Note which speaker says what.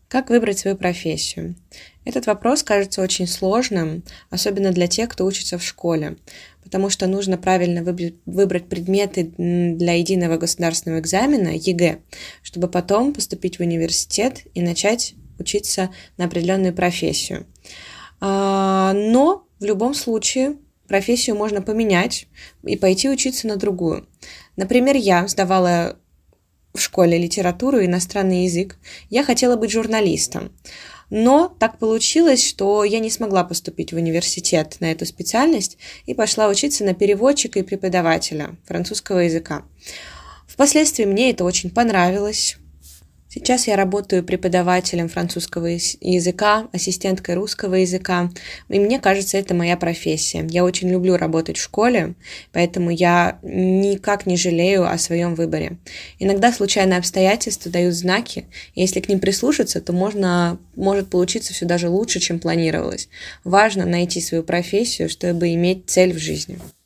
Speaker 1: Как выбрать свою профессию? Этот вопрос кажется очень сложным, особенно для тех, кто учится в школе, потому что нужно правильно выбрать предметы для единого государственного экзамена ЕГЭ, чтобы потом поступить в университет и начать учиться на определенную профессию. Но в любом случае профессию можно поменять и пойти учиться на другую. Например, я сдавала в школе литературу и иностранный язык. Я хотела быть журналистом. Но так получилось, что я не смогла поступить в университет на эту специальность и пошла учиться на переводчика и преподавателя французского языка. Впоследствии мне это очень понравилось. Сейчас я работаю преподавателем французского языка, ассистенткой русского языка, и мне кажется, это моя профессия. Я очень люблю работать в школе, поэтому я никак не жалею о своем выборе. Иногда случайные обстоятельства дают знаки, и если к ним прислушаться, то может получиться все даже лучше, чем планировалось. Важно найти свою профессию, чтобы иметь цель в жизни.